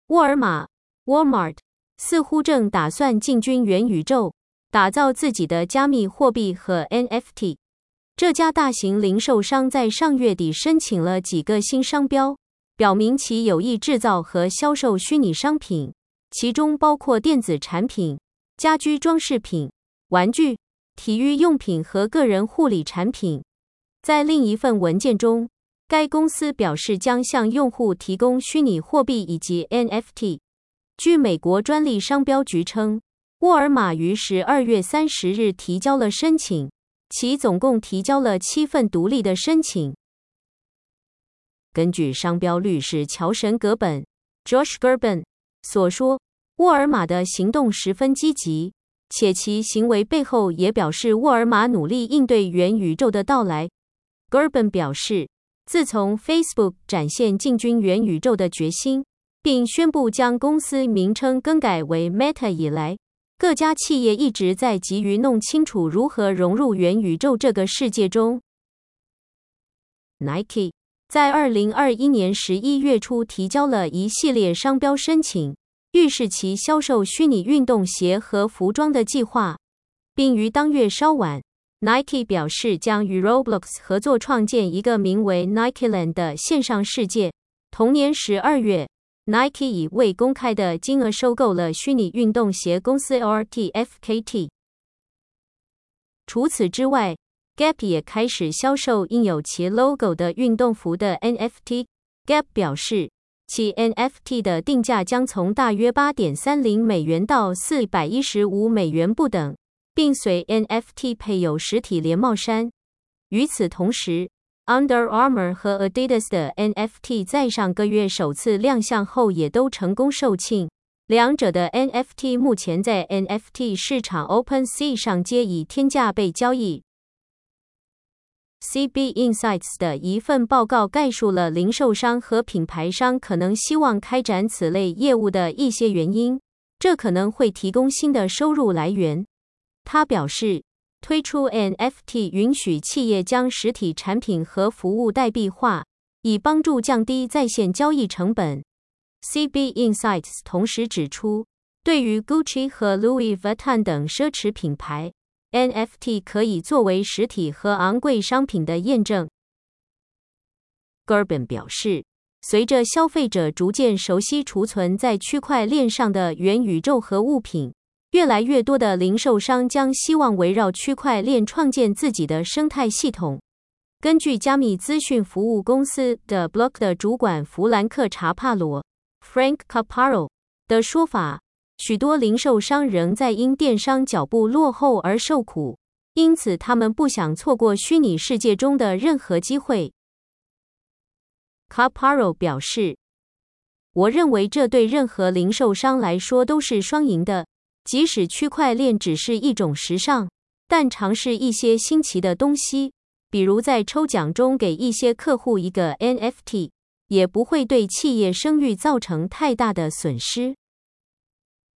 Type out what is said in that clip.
沃尔玛 （Walmart） 似乎正打算进军元宇宙，打造自己的加密货币和 NFT。这家大型零售商在上月底申请了几个新商标，表明其有意制造和销售虚拟商品，其中包括电子产品、家居装饰品、玩具、体育用品和个人护理产品。在另一份文件中，该公司表示将向用户提供虚拟货币以及 NFT。据美国专利商标局称，沃尔玛于12月30日提交了申请，其总共提交了7份独立的申请。根据商标律师乔什·葛本 （Josh Gerben） 所说，沃尔玛的行动十分积极，且其行为背后也表示沃尔玛努力应对元宇宙的到来。Gerben 表示，自从 Facebook 展现进军元宇宙的决心，并宣布将公司名称更改为 Meta 以来，各家企业一直在急于弄清楚如何融入元宇宙这个世界中。Nike 在2021年11月初提交了一系列商标申请，预示其销售虚拟运动鞋和服装的计划，并于当月稍晚，Nike 表示将与 Roblox 合作创建一个名为 Nikeland 的线上世界。同年12月，Nike 以未公开的金额收购了虚拟运动鞋公司 RTFKT。除此之外， Gap 也开始销售印有其 logo 的运动服的 NFT。Gap 表示，其 NFT 的定价将从大约$8.30美到$415美不等，并随 NFT 配有实体连帽衫。与此同时， Under Armour 和 Adidas 的 NFT 在上个月首次亮相后也都成功售罄，两者的 NFT 目前在 NFT 市场 OpenSea 上皆以天价被交易。CB Insights 的一份报告概述了零售商和品牌商可能希望开展此类业务的一些原因，这可能会提供新的收入来源。他表示，推出 NFT 允许企业将实体产品和服务代币化，以帮助降低在线交易成本。CB Insights 同时指出，对于 Gucci 和 Louis Vuitton 等奢侈品牌， NFT 可以作为实体和昂贵商品的验证。Gerben 表示，随着消费者逐渐熟悉储存在区块链上的元宇宙和物品，越来越多的零售商将希望围绕区块链创建自己的生态系统。根据加密资讯服务公司的 Block 的主管弗兰克·查帕罗 （Frank Caparro） 的说法，许多零售商仍在因电商脚步落后而受苦，因此他们不想错过虚拟世界中的任何机会。Caparro 表示，我认为这对任何零售商来说都是双赢的，即使区块链只是一种时尚，但尝试一些新奇的东西，比如在抽奖中给一些客户一个 NFT， 也不会对企业声誉造成太大的损失。